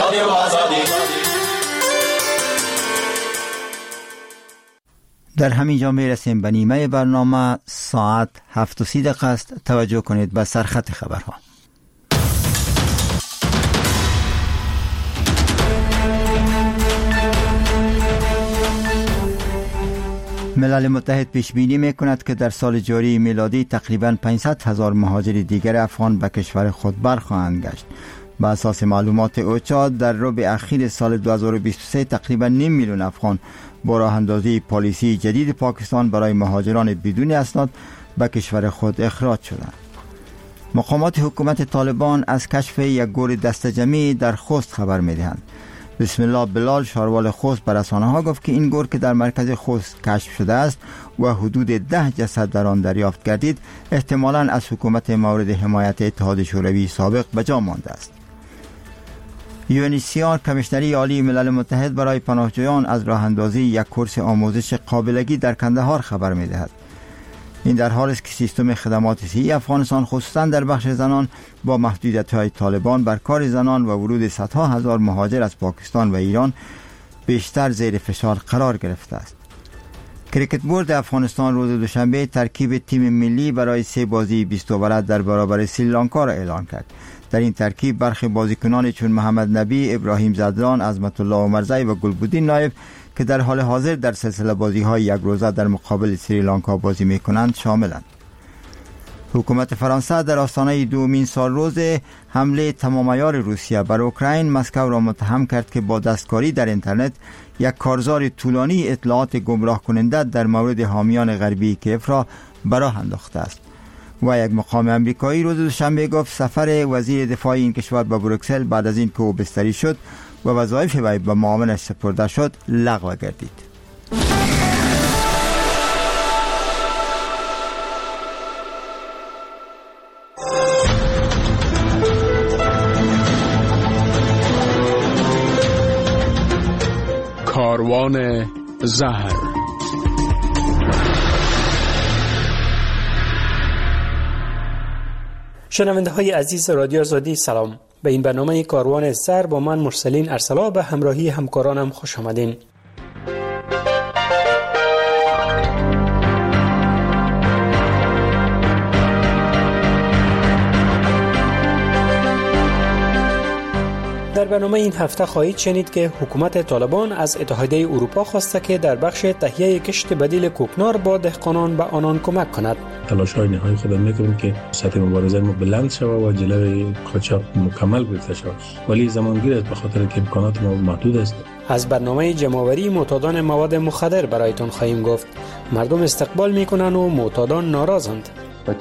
و آزادی. در همین جا میرسیم به نیمه برنامه. ساعت 7:30 است. توجه کنید به سرخط خبرها. ملل متحد پیش بینی میکند که در سال جاری میلادی تقریباً 500,000 مهاجر دیگر افغان به کشور خود برخواهند گشت. به اساس معلومات اوچا در ربع اخیر سال 2023 تقریباً 5 میلیون افغان با راه اندازی پالیسی جدید پاکستان برای مهاجران بدون اسناد به کشور خود اخراج شدند. مقامات حکومت طالبان از کشف یک گور دسته‌جمعی در خوست خبر می‌دهند. بسم الله بلال شاروال خوست به رسانه‌ها گفت که این گور که در مرکز خوست کشف شده است و حدود 10 جسد در آن دریافت گردید، احتمالاً از حکومت مورد حمایت اتحاد شوروی سابق به جا مانده است. UNHCR کمیشنری عالی ملل متحد برای پناهجویان از راه اندازی یک کورس آموزش قابلگی در کندهار خبر می‌دهد. این در حالی است که سیستم خدمات صحی افغانستان خصوصا در بخش زنان با محدودیت‌های طالبان بر کار زنان و ورود صدها هزار مهاجر از پاکستان و ایران بیشتر زیر فشار قرار گرفته است. کریکت بورد افغانستان روز دوشنبه ترکیب تیم ملی برای 3 بازی 20 اوور در برابر سریلانکا را اعلام کرد. در این ترکیب برخی بازیکنان چون محمد نبی، ابراهیم زدران، عظمت الله عمرزی و گلبودین نایب که در حال حاضر در سلسله بازی‌های یک روزه در مقابل سریلانکا بازی می‌کنند شاملند. حکومت فرانسه در آستانه دومین سالروز حمله تمام‌عیار روسیه بر اوکراین مسکو را متهم کرد که با دستکاری در اینترنت یک کارزار طولانی اطلاعات گمراه کننده در مورد حامیان غربی کیف را به راه انداخته است. و یک مقام امریکایی روز دوشنبه گفت سفر وزیر دفاع این کشور به بروکسل بعد از این که او بستری شد و وظایف وی به معاونش سپرده شد لغو گردید. کاروان زهر. شنونده های عزیز رادیو آزادی سلام. به این برنامه کاروان زهر با من مرسلین ارسلا به همراهی همکارانم خوش آمدین. در برنامه این هفته خواهید شنید که حکومت طالبان از اتحادیه اروپا خواسته که در بخش تهیه کشت بدیل کوکنار با دهقانان به آنان کمک کند. تلاش‌های نهایی خود می‌کنیم که سطح مبارزه ما بلند شود و جلوی قاچاق مکمل گرفته شود، ولی زمانگیر است به خاطر که امکانات ما محدود است. از برنامه جمع‌آوری معتادان مواد مخدر برایتان خواهیم گفت. مردم استقبال می‌کنند و معتادان ناراضند.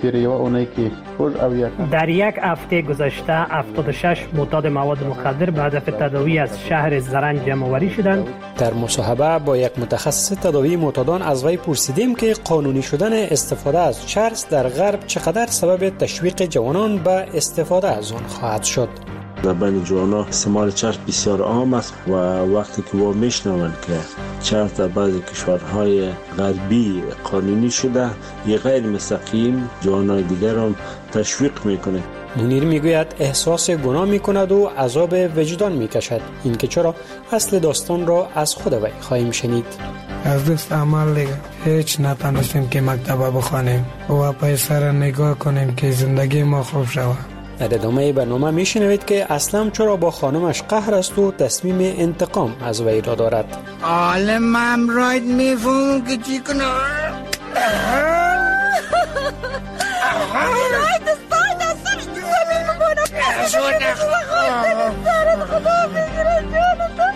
در یک هفته گذشته 76 معتاد مواد مخدر به هدف تداوی از شهر زرنج جمع‌آوری شدند. در مصاحبه با یک متخصص تداوی معتادان از وی پرسیدیم که قانونی شدن استفاده از چرس در غرب چقدر سبب تشویق جوانان به استفاده از آن خواهد شد. در بین جوانان استعمال چرس بسیار عام است و وقتی که ما میشنوند که چرس در بعضی کشورهای غربی قانونی شده، یه غیر مستقیم جوانان دیگر هم تشویق میکنه. منیر میگوید احساس گناه میکند و عذاب وجدان میکشد. این که چرا اصل داستان را از خود وی خواهیم شنید. از دست عمل دیگه هیچ نتانستیم که مکتب بخوانیم و پیسر نگاه کنیم که زندگی ما خوب شود. در ادامه برنامه میشنوید که اسلم چرا با خانمش قهر است و تصمیم انتقام از وی را دارد. عالمم راید میفهم که چی کنه. راید دستای دستان زمین مبانم خدا بگیره جانتا.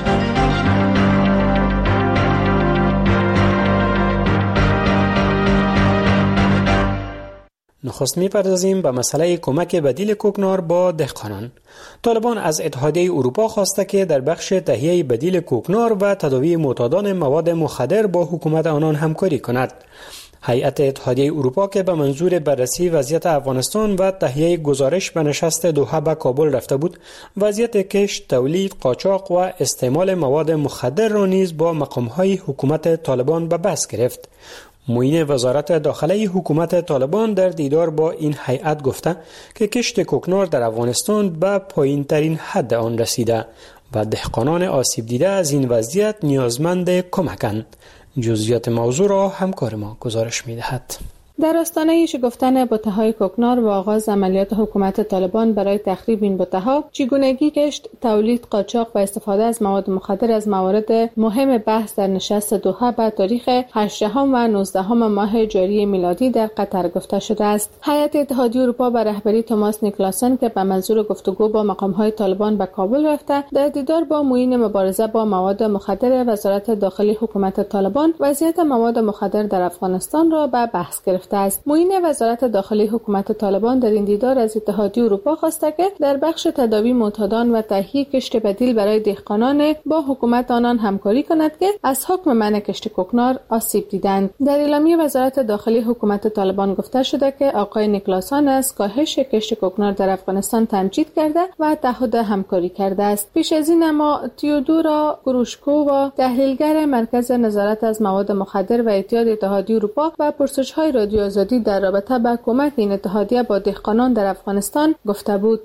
نخست می‌پردازیم به مسئله کمک بدیل کوکنار با دهقانان. طالبان از اتحادیه اروپا خواسته که در بخش تهیه بدیل کوکنار و تداوی معتادان مواد مخدر با حکومت آنان همکاری کند. هیئت اتحادیه اروپا که به منظور بررسی وضعیت افغانستان و تهیه گزارش به نشست دوحه به کابل رفته بود، وضعیت کشت، تولید، قاچاق و استعمال مواد مخدر را نیز با مقام‌های حکومت طالبان به بحث گرفت. معین وزارت داخله حکومت طالبان در دیدار با این هیئت گفته که کشت کوکنار در افغانستان به پایین‌ترین حد آن رسیده و دهقانان آسیب دیده از این وضعیت نیازمند کمکند. جزئیات موضوع را همکار ما گزارش می‌دهد. در آستانه شکفتن بته‌های کوکنار و آغاز عملیات حکومت طالبان برای تخریب این بته‌ها، چگونگی کشت، تولید، قاچاق و استفاده از مواد مخدر از موارد مهم بحث در نشست دوحه به تاریخ 18 و 19 ماه جاری میلادی در قطر گفته شده است. هیئت اتحادیه اروپا به رهبری توماس نیکلاسن که به منظور گفتگو با مقام‌های طالبان به کابل رفته، در دیدار با معین مبارزه با مواد مخدر وزارت داخلی حکومت طالبان وضعیت مواد مخدر در افغانستان را به بحث گرفت. معین وزارت داخلی حکومت طالبان در این دیدار از اتحادیه اروپا خواسته که در بخش تداوی معتادان و تهیه کشت بدیل برای دهقانان با حکومت آنان همکاری کند که از حکم منع کشت کوکنار آسیب دیدند. در اعلامیه وزارت داخلی حکومت طالبان گفته شده که آقای نیکلاسن از کاهش کشت کوکنار در افغانستان تمجید کرده و تعهد همکاری کرده است. پیش از این اما تیودورا گروشکووا، تحلیلگر مرکز نظارت از مواد مخدر و اعتیاد اتحادیه اروپا و پرسش‌های رادیو آزادی در رابطه با کمک این اتحادیه با دهقانان در افغانستان گفته بود.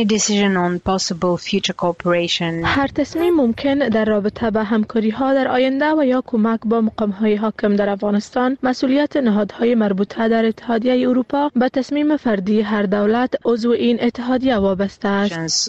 هر تصمیم ممکن در رابطه با همکاری‌ها در آینده و یا کمک با مقام‌های حاکم در افغانستان مسئولیت نهادهای مربوطه در اتحادیه اروپا به تصمیم فردی هر دولت عضو این اتحادیه وابسته است.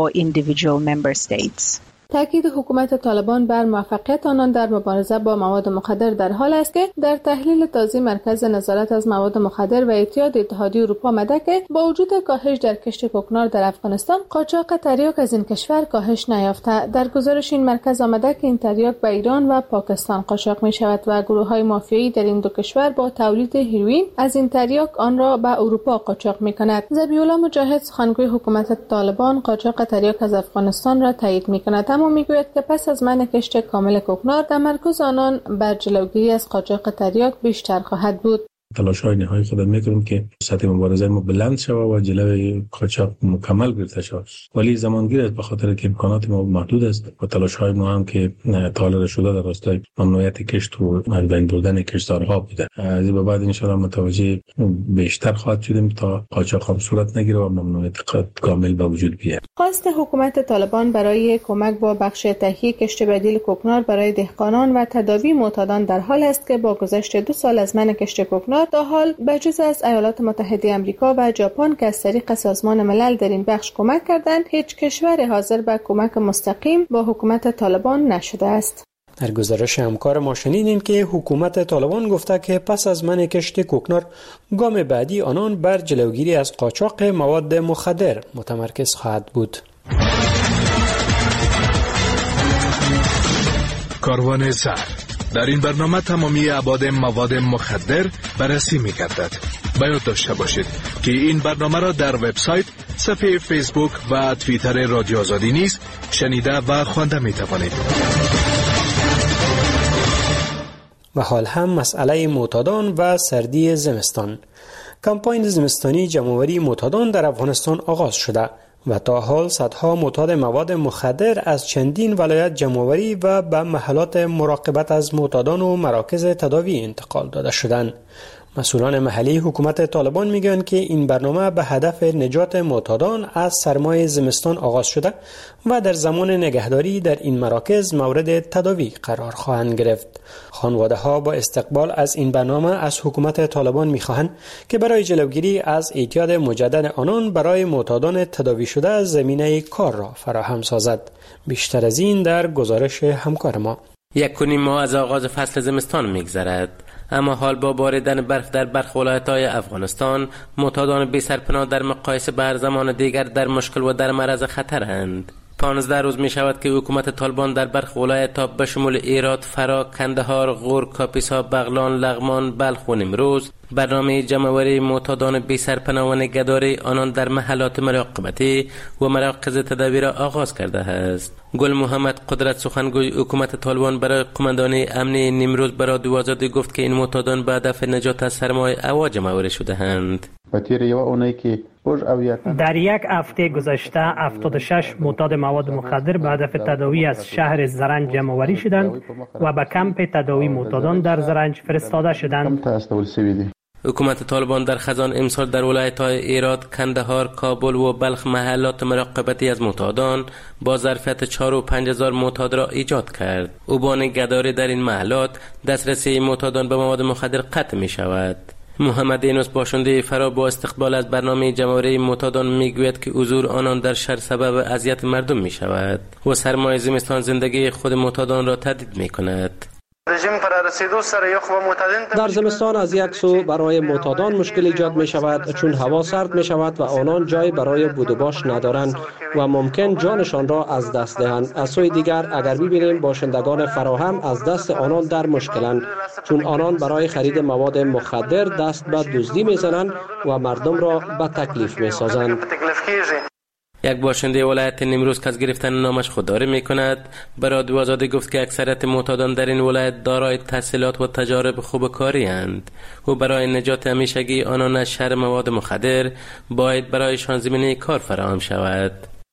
تاکید حکومت طالبان بر موفقیت آنان در مبارزه با مواد مخدر در حال است که در تحلیل تازه مرکز نظارت از مواد مخدر و اعتیاد اتحادیه اروپا آمده که با وجود کاهش در کشت کوکنار در افغانستان، قاچاق تریاک از این کشور کاهش نیافته. در گزارش این مرکز آمده که این تریاک به ایران و پاکستان قاچاق می شود و گروه‌های مافیایی در این دو کشور با تولید هیروئین از این تریاک آن را به اروپا قاچاق می‌کند. ذبیح‌الله مجاهد، سخنگوی حکومت طالبان، قاچاق تریاک از افغانستان را تایید می‌کند، اما میگوید که پس از منع کشت کامل کوکنار، تمرکز آنان بر جلوگیری از قاچاق تریاک بیشتر خواهد بود. تلاش‌های نهایی خود می‌کنیم که سطح مبارزه ما بلند شود و جلوی قاچاق مکمل گرفته شود، ولی زمانگیر است به خاطر که امکانات ما محدود است و تلاش‌های ما هم که طالب شده در راستای ممنوعیت کشت و از بین بردن کشتزارها بوده. از این بعد ان شاءالله متوجه بیشتر خواهد شدیم تا قاچاق هم صورت نگیره و ممنوعیت کامل به وجود بیاید. خواست حکومت طالبان برای کمک با بخش تهیه کشت بدیل کوکنار برای دهقانان و تداوی معتادان در حال است که با گذشت 2 سال از منع کشت کوکنار تا حال بجز از ایالات متحده آمریکا و ژاپن که از طریق سازمان ملل در این بخش کمک کردند، هیچ کشور حاضر به کمک مستقیم با حکومت طالبان نشده است. در گزارش همکار ما شنیدیم که حکومت طالبان گفته که پس از منع کشت کوکنار، گام بعدی آنان بر جلوگیری از قاچاق مواد مخدر متمرکز خواهد بود. کاروان زهر. در این برنامه تمامی ابعاد مواد مخدر بررسی می‌گردد. باید داشته باشید که این برنامه را در وبسایت، صفحه فیسبوک و توییتر رادیو آزادی نیز شنیده و خوانده می‌توانید. و حال هم مسئله معتادان و سردی زمستان. کمپاین زمستانی جمع‌آوری معتادان در افغانستان آغاز شده و تا حال صدها معتاد مواد مخدر از چندین ولایت جمع‌آوری و به محلات مراقبت از معتادان و مراکز تداوی انتقال داده شدند. مسئولان محلی حکومت طالبان میگن که این برنامه به هدف نجات معتادان از سرمای زمستان آغاز شده و در زمان نگهداری در این مراکز مورد تداوی قرار خواهند گرفت. خانواده ها با استقبال از این برنامه از حکومت طالبان میخواهند که برای جلوگیری از اعتیاد مجدد آنان برای معتادان تداوی شده زمینه کار را فراهم سازد. بیشتر از این در گزارش همکار ما. 1.5 ماه از آغاز فصل زمستان میگذرد، اما حال با باریدن برف در برخی ولایت‌های افغانستان، معتادان بی سرپناه در مقایسه به هر زمان دیگر در مشکل و در معرض خطرند. 15 روز می شود که حکومت طالبان در برخی ولایت‌ها به شمول هرات، فرا، کندهار، غور، کاپیسا، بغلان، لغمان، بلخ و نیمروز برنامه جمع‌آوری معتادان بی سرپناه و نگهداری آنان در محلات مراقبتی و مراکز تداوی را آغاز کرده است. گل محمد قدرت، سخنگوی حکومت طالبان برای قماندانی امنی نیمروز، برای رادیو آزادی گفت که این معتادان به هدف نجات از سرمای هوا جمع‌آوری شده اند. و تیر یو اونایی که در یک هفته گذشته 76 معتاد مواد مخدر به هدف تداوی از شهر زرنج جمع‌آوری شدند و به کمپ تداوی معتادان در زرنج فرستاده شدند. حکومت طالبان در خزان امسال در ولایت‌های هرات، کندهار، کابل و بلخ محلات مراقبتی از معتادان با ظرفیت 4 و 5 هزار معتاد را ایجاد کرد. اوبان گداری در این محلات دسترسی معتادان به مواد مخدر قطع می شود. محمد اینوس باشنده فرا با استقبال از برنامه جمع‌آوری معتادان میگوید که حضور آنان در شهر سبب اذیت مردم می شود و سرمای زمستان زندگی خود معتادان را تهدید می کند. در زمستان از یک سو برای معتادان مشکل ایجاد می شود چون هوا سرد می شود و آنان جای برای بود و باش ندارند و ممکن جانشان را از دست دهند. از سوی دیگر اگر ببینیم باشندگان فراهم از دست آنان در مشکلند چون آنان برای خرید مواد مخدر دست به دزدی می زنند و مردم را به تکلیف می سازند. یک باشنده ولایت نیمروز که از گرفتن نامش خودداری می‌کند به رادیو آزادی گفت که اکثریت معتادان در این ولایت دارای تحصیلات و تجارب خوب کاری اند و برای نجات همیشگی آنان از شر مواد مخدر باید برایشان زمینه کار فراهم شود.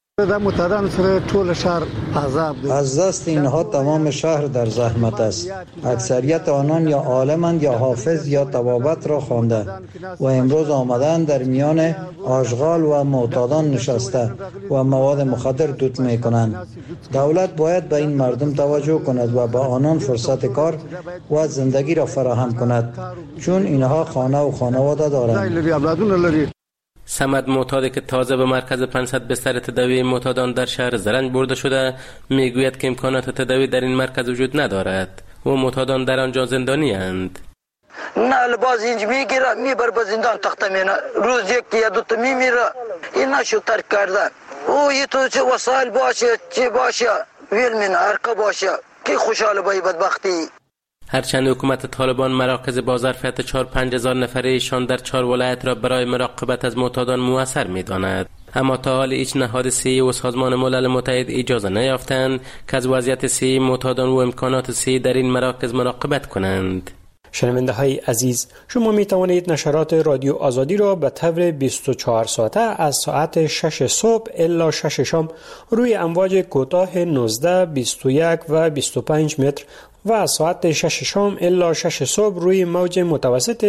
از دست اینها تمام شهر در زحمت است. اکثریت آنان یا عالمند یا حافظ یا طبابت را خوانده و امروز آمدن در میان آشغال و معتادان نشسته و مواد مخدر دود می کنند. دولت باید به این مردم توجه کند و به آنان فرصت کار و زندگی را فراهم کند چون اینها خانه و خانواده دارند. سمد معتادی که تازه به مرکز 500 بستر تداوی معتادان در شهر زرنج برده شده میگوید که امکانات تداوی در این مرکز وجود ندارد و معتادان در آنجا زندانی اند. نه لباس اینج میگیره میبر به زندان تخته مینه روز یک یا دو تا میمیره. این نشو ترک کرده او یه تو چه وسایل باشه چه باشه ویل مینه هرکا باشه که خوشحال بایی بدبختی. هرچند حکومت طالبان مراکز با ظرفیت 4-5 هزار نفره‌شان در 4 ولایت را برای مراقبت از معتادان موثر می‌داند، اما تا حال هیچ نهاد صحی و سازمان ملل متحد اجازه نیافتند که از وضعیت صحی معتادان و امکانات صحی در این مراکز مراقبت کنند. شنونده های عزیز، شما می توانید نشرات رادیو آزادی را به طور 24 ساعته از ساعت 6 صبح الی 6 شام روی امواج کوتاه 19, 21 و 25 متر و از ساعت 6 شام الی 6 صبح روی موج متوسط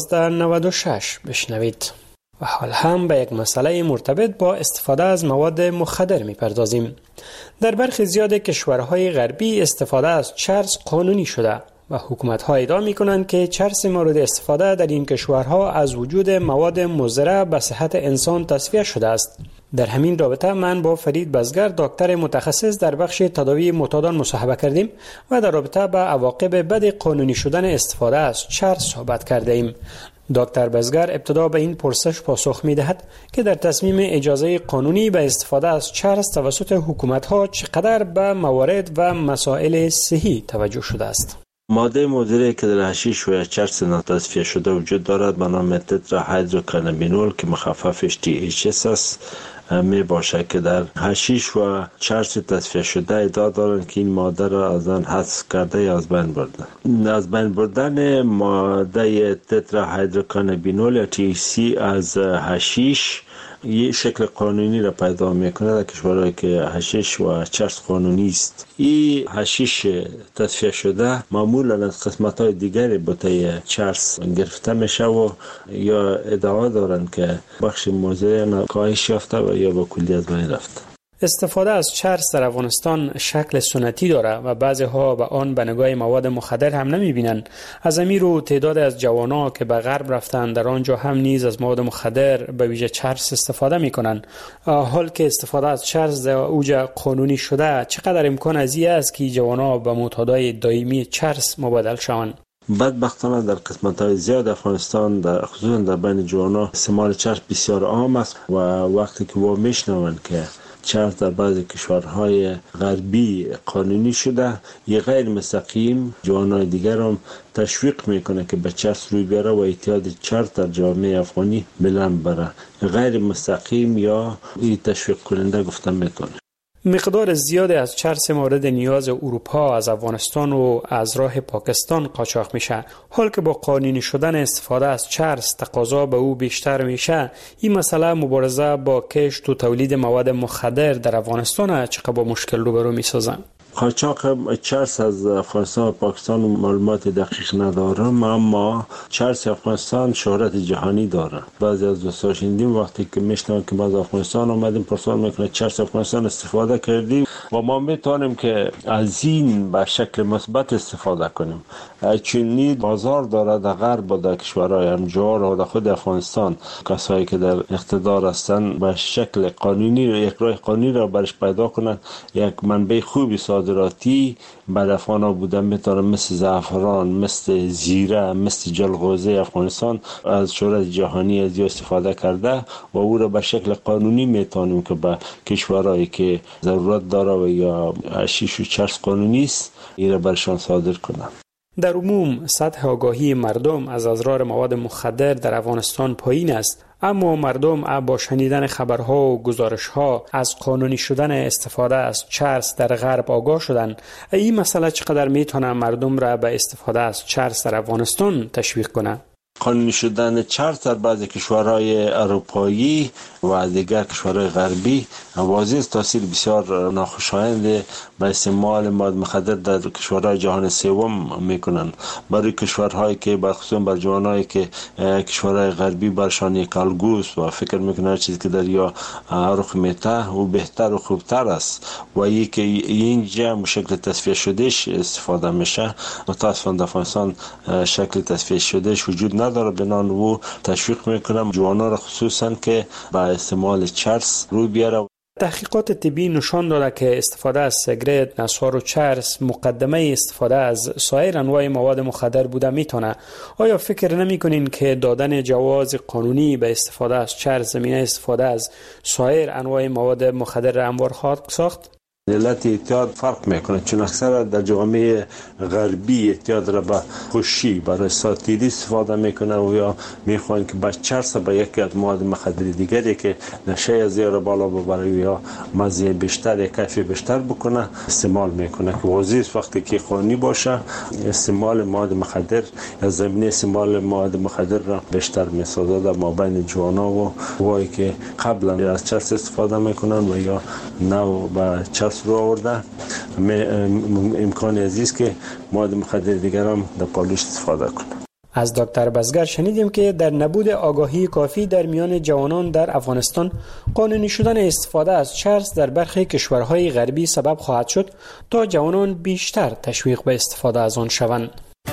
1296 بشنوید. و حال هم به یک مسئله مرتبط با استفاده از مواد مخدر می پردازیم. در برخی زیاد کشورهای غربی استفاده از چرس قانونی شده و حکومت‌ها ادعا می‌کنند که چرس مورد استفاده در این کشورها از وجود مواد مضر به صحت انسان تصفیه شده است. در همین رابطه من با فرید بزگر دکتر متخصص در بخش تداوی معتادان مصاحبه کردیم و در رابطه با عواقب بد قانونی شدن استفاده از چرس صحبت کرده ایم. دکتر بزگر ابتدا به این پرسش پاسخ می‌دهد که در تصمیم اجازه قانونی به استفاده از چرس توسط حکومت‌ها چقدر به موارد و مسائل صحی توجه شده است. ماده مضری که در حشیش و چرس ناتصفیه شده وجود دارد به نام تتراهیدروکانابینول که مخففش THC است می باشه که در حشیش و چرس تصفیه شده ادعا دارند که این ماده را از آن حذف کرده یا از بین بردن. از بین بردن ماده تتراهیدروکانابینول یا THC از حشیش یه شکل قانونی را پیدا میکنه در کشورهایی که حشیش و چرس قانونی است. این حشیش تصفیه شده معمولا از قسمت‌های دیگری بوته چرس گرفته میشه و یا ادعا دارند که بخش مضر کاهش یافته و یا به کلی از بین رفته. استفاده از چرس در افغانستان شکل سنتی داره و بعضی ها به آن به نگاه مواد مخدر هم نمیبینند. از امیر و تعداد از جوانان که به غرب رفتن در آنجا هم نیز از مواد مخدر به ویژه چرس استفاده میکنن. حال که استفاده از چرس در اوج قانونی شده، چقدر امکان از این است که جوانان به معتادای دائمی چرس مبادل شوند؟ بدبختانه در قسمت‌های زیاد افغانستان خصوصا در بین جوانان استعمال چرس بسیار عام است و وقتی که ما میشنوند که چرس در بعضی کشورهای غربی قانونی شده، یه غیر مستقیم جوانای دیگر هم تشویق میکنه که به چرس روی بیاره و اعتیاد چرس در جامعه افغانی بلند بره. غیر مستقیم یا این تشویق کننده گفتن میکنه. مقدار زیادی از چرس مورد نیاز اروپا از افغانستان و از راه پاکستان قاچاق میشه. حال که با قانونی شدن استفاده از چرس تقاضا به او بیشتر میشه، این مسئله مبارزه با کشت و تولید مواد مخدر در افغانستان چقدر با مشکل روبرو میسازن؟ قاچاق چرس از افغانستان و پاکستان معلومات دقیق ندارم، اما چرس افغانستان شهرت جهانی داره. بعضی از دوستان شنیدیم وقتی که میشنن که ما از افغانستان اومدیم پرسان میکنه چرس افغانستان استفاده کردیم و ما میتونیم که از این به شکل مثبت استفاده کنیم، چون بازار داره در غرب و در کشورهای همجوار و در خود افغانستان. کسایی که در اقتدار هستن به شکل قانونی یک راه قانونی را برش پیدا کنن، یک منبع خوبی صادراتی بر افغانا بودن میتونه، مثل زعفران، مثل زیره، مثل جلغوزه افغانستان از شهرت جهانی از استفاده کرده و او را به شکل قانونی میتونیم که به کشورهایی که ضرورت داره و یا حشیش و چرس قانونی است این را برشان صادر کنن. در عموم سطح آگاهی مردم از اضرار مواد مخدر در افغانستان پایین است، اما مردم با شنیدن خبرها و گزارشها از قانونی شدن استفاده از چرس در غرب آگاه شدن. این مسئله چقدر میتونه مردم را به استفاده از چرس در افغانستان تشویق کنه؟ قانونی شدن چرس در بعضی کشورهای اروپایی و دیگر کشورهای غربی واضح تاثیر بسیار ناخوشایند به استعمال مواد مخدر در کشورهای جهان سوم میکنن. برای کشورهایی که برخصوص بر جوانایی که کشورهای غربی برشان یک الگوست و فکر میکنن چیزی که در یا رخ میته و بهتر و خوبتر است و که اینجا شکل تصفیه شدهش استفاده میشه، متاسفانه در افغانستان شکل تصفیه شدهش وجود نداره. بنان و تشویق میکنم جوانان را خصوصا که با استعمال چرس روی بیاره. تحقیقات طبی نشان داده که استفاده از سیگرت، نسوار و چرس مقدمه استفاده از سایر انواع مواد مخدر بوده میتونه. آیا فکر نمیکنین که دادن جواز قانونی به استفاده از چرس زمینه استفاده از سایر انواع مواد مخدر را هموار خواهد ساخت؟ علت اعتیاد فرق میکنه، چون اکثر در جامعه غربی اعتیاد را به خوشی برای ساتیری استفاده میکنه و یا میخوان که با چرس با یکی از مواد مخدر دیگری که نشه زیر بالا ببره یا مزه بیشتر، کیفیت بیشتر بکنه استعمال میکنه، که واضح وقتی که قانونی باشه استعمال مواد مخدر یا زمینه استعمال مواد مخدر را بیشتر میسازه در مابین جوانا و وایی که قبلا از چرس استفاده میکنن و یا نو با چرس رو آورده. امکان عزیز که مواد مخدر دیگر هم در پالوش استفاده کنه. از دکتر بزگر شنیدیم که در نبود آگاهی کافی در میان جوانان در افغانستان قانونی شدن استفاده از چرس در برخی کشورهای غربی سبب خواهد شد تا جوانان بیشتر تشویق به استفاده از آن شوند.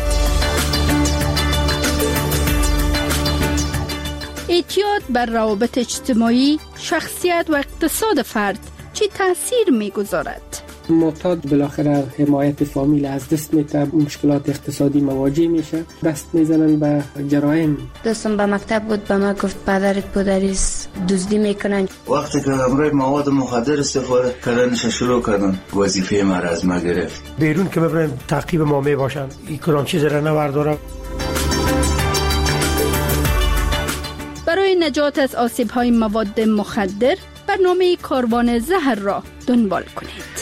اعتیاد بر روابط اجتماعی، شخصیت و اقتصاد فرد چی تاثیر میگذارد؟ معتاد بالاخره حمایت فامیل از دست میده، مشکلات اقتصادی مواجه میشه، دست میزنن به جرایم. دوستم به مکتب بود، به ما گفت پدرت پدریست دزدی میکنن. وقتی که همراه مواد مخدر استفاده کردنش شروع کردن، وظیفه ما را از ما گرفت. بیرون که ببرن تعقیب ما میباشن، این کلان چیز را نوردارم. برای نجات از آسیب‌های مواد مخدر برنامه کاروان زهر را دنبال کنید.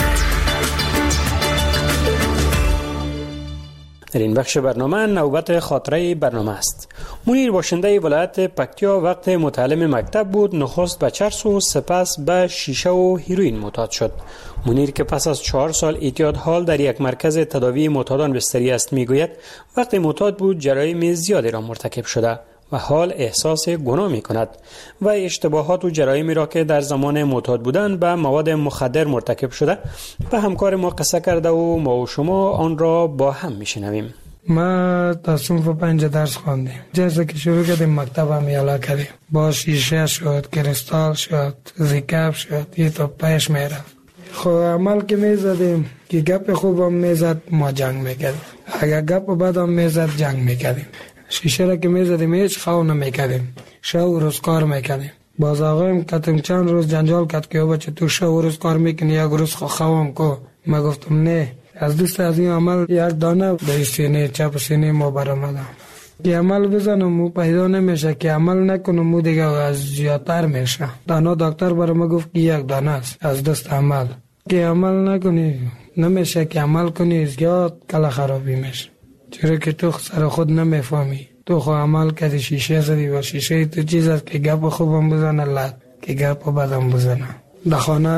در این بخش برنامه نوبت خاطره برنامه است. منیر باشنده ولایت پکتیا وقت متعلم مکتب بود نخست به چرس و سپس به شیشه و هیروئین معتاد شد. منیر که پس از 4 سال اعتیاد حال در یک مرکز تداوی معتادان بستری است میگوید وقتی معتاد بود جرایم زیادی را مرتکب شده و حال احساس گناه می کند و اشتباهات و جرایمی را که در زمان معتاد بودن به مواد مخدر مرتکب شده به همکار ما قصه کرده و ما و شما آن را با هم می شنویم. ما تا صنف 5 درس خواندیم. جیسے که شروع کردیم مکتب هم یالا کردیم، با شیشه شد، کریستال شد، زیکاب شد، یه تو پیش می رفت. خب عمل که می زدیم که گپ خوب هم می زد ما جنگ می کردیم، اگر گپ بد هم می زد جنگ می کردیم. شیشه را که می زدیم هیچ خواه نمیکردیم، شب و روز کار میکردیم. باز آقایم کتیم چند روز جنجال کرد که بچه تو شب و روز کار میکنی یک روز خواهم کو. ما گفتم نه، از دست از این عمل یک دانه به سینه چپ سینه ما برآمدم. که عمل بزنم و پیدا نمیشه، که عمل نکنم و دیگه از زیادتر میشه. دانا دکتر برای ما گفت که یک دانه است از دست عمل، که عمل نکنی نمیشه، که عمل کنی زیاد کلا خرابی میشه. چرا که تو سر خود نمیفهمی، تو خود عمل کردی شیشه زدی و شیشه تو چیز است که گپ خوبم بزنه لط، که گپ بدم بزنه. در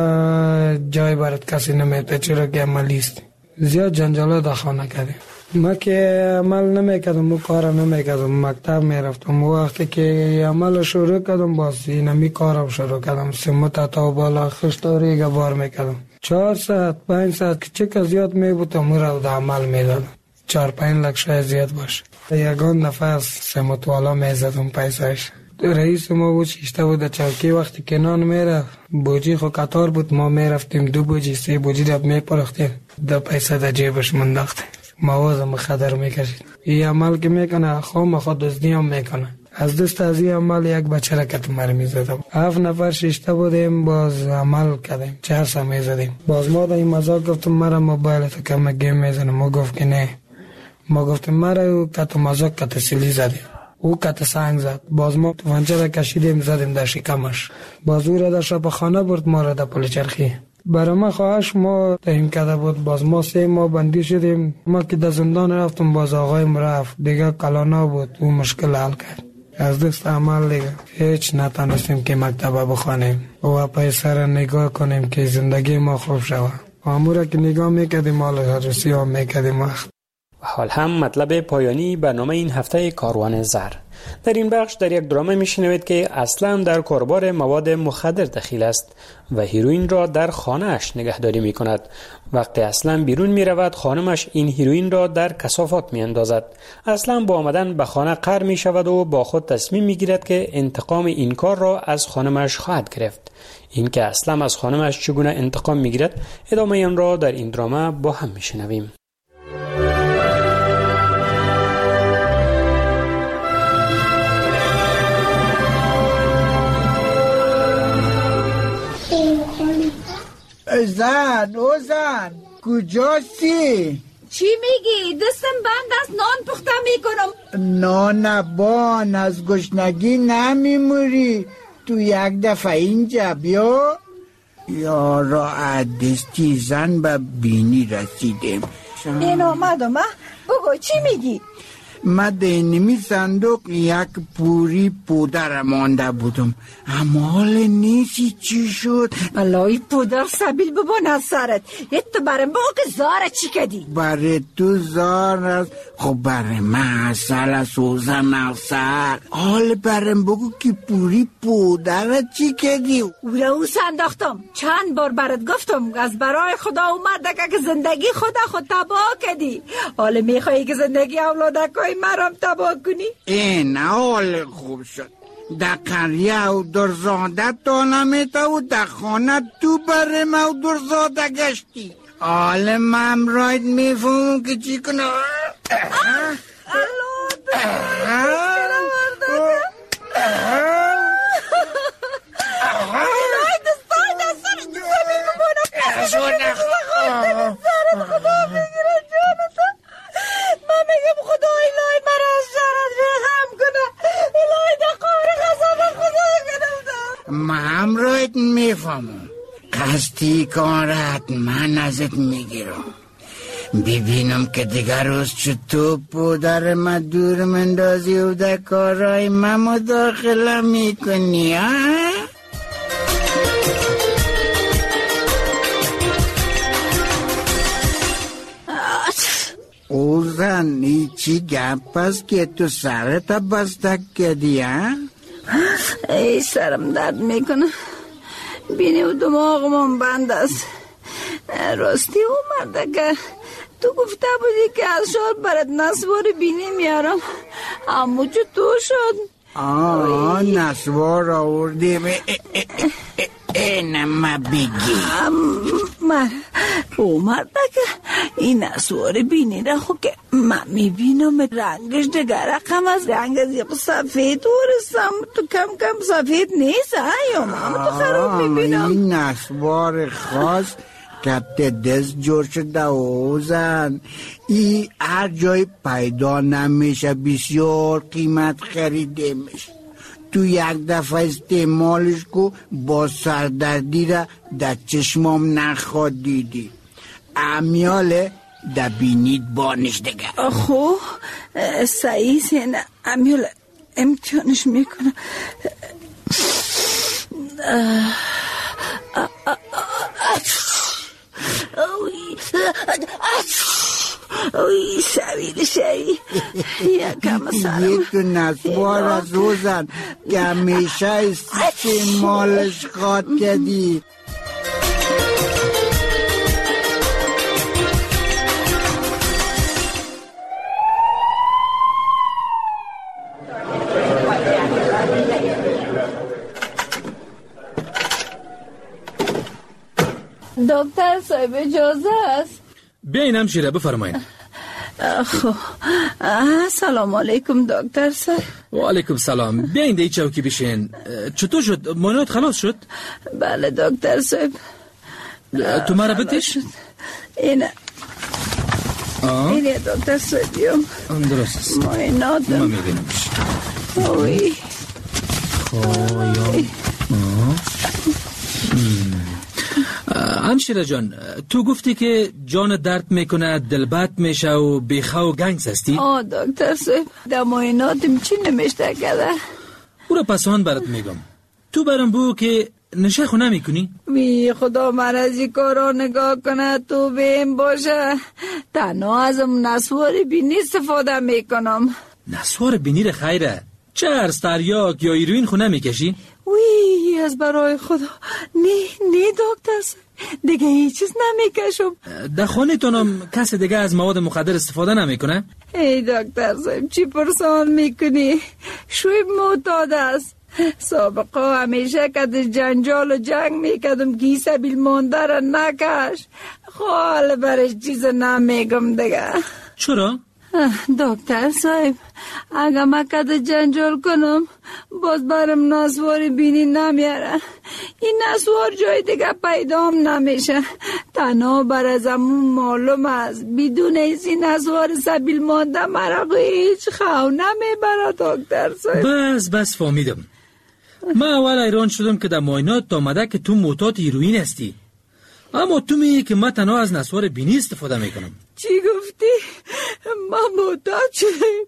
خانه جای برات کسی نمیده، چرا که عملی است. زیاد جنجالا در خانه کردیم. ما که عمل نمیکردم و کار نمیکردم، مکتب میرفتم. وقتی که عمل شروع کردم باز اینمی کارم شروع کردم. سمت تا بالا خشتاری گبار میکردم. 4 ساعت 5 ساعت که چه که زیاد میبودم او را در عمل میدادم. 4-5 لک شاید زیاد باشه. یگان نفس سمت والا میزدم پیسایش. رئیس ما بود شیشته بود چوکی. وقتی که نان میرفت بوجی خو قطار بود، ما میرفتیم 2 بوجی 3 بوجی را میپرختیم، 2 پیسه در جیبش منداختیم، موازم مخدر میکشید. این عمل که میکنه خام خود دزدی هم میکنه. از دست از این عمل یک بچه را کت مر میزدم. 7 نفر شیشته بودیم، باز عمل کردیم 4 سا میزدیم. باز ما در این مزاق گفتم مرا موبایل تو کم گیم میزنم. ما گفت که نه. ما گفتم مرا کت مزاق کت سیلی زدیم، او کت سنگ زد. باز ما توانچه را کشیدیم زدیم در شکمش. باز او را در شب خانه برد، ما را در پل چرخی. برای ما خواهش ما تهیم کرده بود. باز ما 3 ماه بندی شدیم. ما که در زندان رفتم باز آقایم رفت دیگه کلانا بود، او مشکل حل کرد. از دست عمل دیگه هیچ نتانستیم که مکتبه بخوانیم و پیسر نگاه کنیم که زندگی ما خوب شود. امورا که نگاه میکردیم حال عروسی ها میکردیم وقت. حال هم مطلب پایانی برنامه این هفته کاروان زر. در این بخش در یک درامه میشنوید که اسلم در کاربار مواد مخدر دخیل است و هیروئین را در خانه‌اش نگهداری میکند. وقتی اسلم بیرون میرود خانمش این هیروئین را در کثافات میاندازد. اسلم با آمدن به خانه قهر میشود و با خود تصمیم میگیرد که انتقام این کار را از خانمش خواهد گرفت. این که اسلم از خانمش چگونه انتقام میگیرد ادامه آن را در این درامه با هم میشنویم. زن کجاستی؟ چی میگی؟ دستم بند است، نان پخته میکنم. نان بان از گشنگی نمیموری. تو یک دفعه اینجا بیا. یارا دستی زن به بینی رسیدیم. این آمدم. بگو چی میگی؟ من دینمی صندوق یک پوری پودر مانده بودم، اما حال نیستی چی شد؟ بلای پودر سبیل ببون از سرت. تو برم بگو که زاره چی کدی؟ برای تو زار است، خب برای من اصل سوزن اصل. حال برم بگو که پوری پودر چی کدی؟ او را او سنداختم. چند بار برات گفتم از برای خدا اومده که زندگی خود تباه کدی. حال میخوایی که زندگی اولادکای مرام تباه کنی؟ این حال خوب شد. در قریه و درزاده تا نمیته و در خانه تو برم و درزاده گشتی. حال من راید میفهمم که چی کنه. من میگم خدا الهی مرا از شرط رحم کنه. الهی در قهر غضب خدا کنه. من رایت میفهمم. قصدی کارت من ازت میگیرم. ببینم که دیگر روز چطور پودر من دور مندازی و در کارهای من مداخله میکنی ها؟ او زن چی گپ است که تو سرت بسته کردی ها؟ ای سرم درد میکنه، بینی و دماغم بند است. راستی اومده که تو گفته بودی که از شهر برات نسوار بینی میارم، اما چطور شد؟ نسوار آوردیم. اینم بگی من اومده که این نسوار بینی را خود که من میبینم رنگش دیگر رقم از رنگ از یک سفید ورستم. تو کم سفید نیست یا من تو خراب میبینم. این نسوار خاص کت دست جور شده اوزن. ای هر جای پیدا نمیشه، بسیار قیمت خریده میشه. تو یک دفعه استعمالش کو با سردردی را در چشمام نخواد دیدی. امیاله در بینید بانش دیگه. خو سعی سینه امیاله امتحانش میکنم. اوی سویل شایی یکم سرم. یک نسوار از روزن که همیشه استعمالش خواد کردی. دکتر صاحب اجازه است؟ بیاین همشیره بفرمایید. سلام علیکم دکتر صاحب. و علیکم سلام. بیاین دی چوکی بشین. چطور شد؟ مانوت خلاص شد؟ بله دکتر صاحب. تو مرا بتش؟ اینه دکتر صاحب. درست است. مایناتم. ما میبینمش. اوی همشیره جان، تو گفتی که جان درد میکنه، دل بد میشه و بیخه و گنگس هستی؟ دکتر صاحب در مایناتم چی نمیشته کده؟ او را پسان برات میگم. تو برام بو که نشه خو نمی کنی؟ وی خدا من از این کارا نگاه کنه تو بیم باشه. تنها ازم نسوار بینی استفاده میکنم. نسوار بینی را خیره. چرس، تریاک یا ایروین خو نمی کشی؟ وی از برای خدا نه دکتر صاحب دیگه هیچ چیز نمیکشم. در خانه تانم کسی دیگه از مواد مخدر استفاده نمیکنه؟ ای دکتر صاحب چی پرسان میکنی؟ شویب معتاد است. سابقا همیشه که جنجال و جنگ میکردم که سبیل مانده را نکش. خال برش چیز نمیگم دیگه. چرا؟ دکتر صاحب اگه من که جنجال کنم باز برم نسوار بینی نمیاره. این نسوار جای دیگه پیدام نمیشه. تنها بر ازمون معلوم است بدون این نسوار سبیل مانده مرا هیچ خو نمیبره دکتر صاحب. بس فهمیدم. من اول ایران شدم که در معاینات آمده که تو معتاد هیروئین هستی، اما تو میگی که من تنها از نسوار بینی استفاده میکنم. چی گفتی؟ من معتاد شدم؟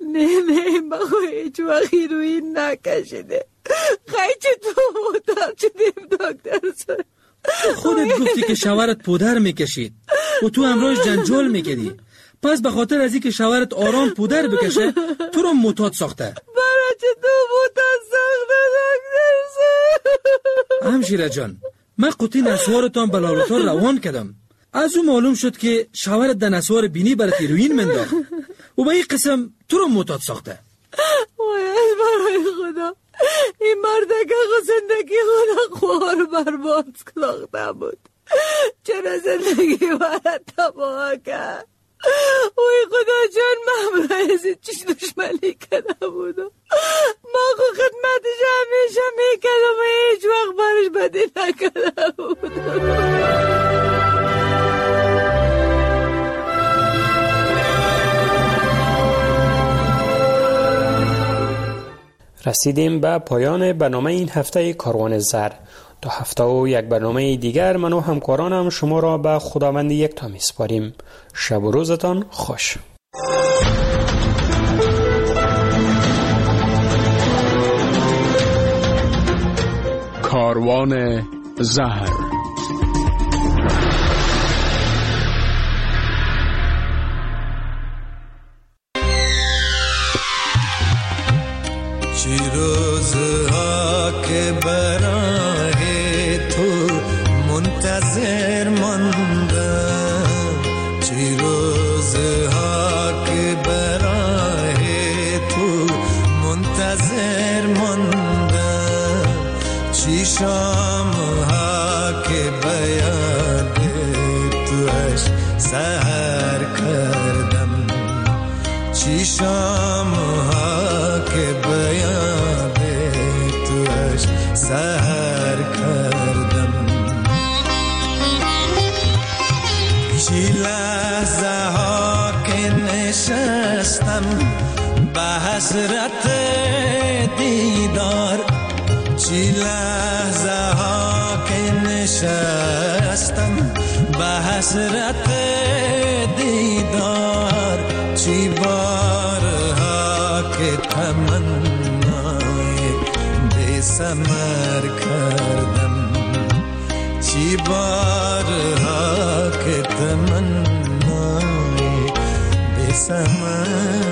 نه من هیچ وقت هیروئین نکشیده. خیلی تو معتاد شدیم دکتر صاحب. خودت گفتی که شوهرت پودر میکشید و تو امروز جنجال میکردی، پس به خاطر از اینکه شوهرت آرام پودر بکشه تو رو معتاد ساخته. برای چه تو معتاد ساخته دکتر صاحب؟ همشیره جان، من قطعی نسوارتان بلالوتان روان کردم. از اون معلوم شد که شوهرت در نسوار بینی برات هیروئین منداخت و به این قسم تو رو معتاد ساخته. وای برای خدا این مرد که زندگی خود خوار برباد ساخته بود. چرا زندگی برات تباه کرد؟ وای خدا جان من برای چیش دشمنی کرده بودم. ما خود خدمتش همیشه میکردم و هیچ وقت برش بدی نکرده بودم. رسیدیم به پایان برنامه این هفته کاروان زر. تا هفته و یک برنامه دیگر من و همکارانم شما را به خداوند یکتا میسپاریم. شب و روزتان خوش. کاروان زهر. چی روزها که برای تو منتظر ماندم، چی روزها که برای تو منتظر ماندم، چی شامها که بیاد توش سحر کردم، چی شامها که بیاد توش سحر کردم. چی لحظه ها که نشستم به حسرت دیدار، چی لحظه ها که نشستم به حسرت دیدار، چی بارها که تمنای بی ثمر کردم، چی بارها که تمنای بی ثمر